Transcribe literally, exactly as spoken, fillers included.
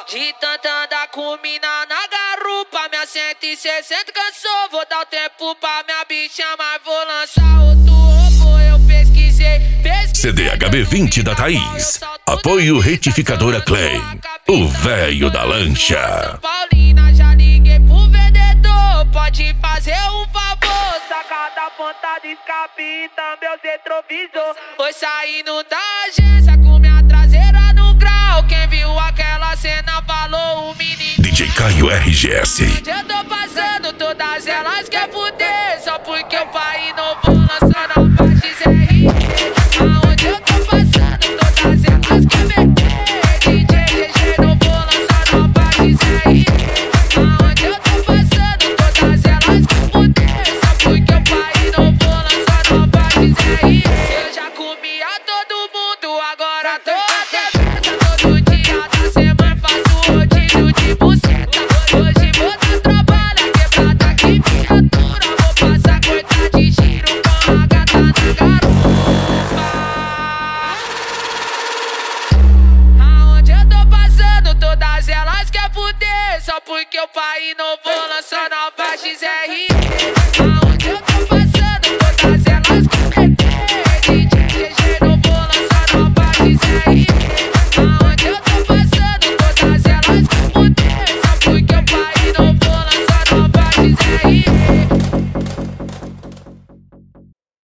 De tanto andar com mina na garupa, minha cento e sessenta cansou. Vou dar o tempo pra minha bicha, mas vou lançar outro robô. Eu pesquisei, pesquisei. C D H B vinte da Thaís. Apoio Retificadora Clay. O velho da lancha. Paulina, já liguei pro vendedor. Pode fazer um favor. Saca da ponta de escape e também os retrovisor. Foi saindo da agência com minha traseira no grau. Quem viu aquela cena falou o menino. D J Caio R G S. Onde eu tô passando, todas elas quer fuder. Só porque o pai inovou lançando a parte X R. Aonde eu tô passando, todas elas quer meter. D J G G inovou lançando a parte X R. Aonde eu tô passando, todas elas quer fuder. Só porque o pai inovou lançando a parte X R. Eu já comia todo mundo, agora tô até besta. Todo dia da semana faço rodízio de buceta. Hoje vou dar trabalho, quebrada que viatura. Vou passar coisa de giro com a gata na garupa. Aonde eu tô passando, todas elas quer fuder. Só porque o pai inovou lançando a parte X R.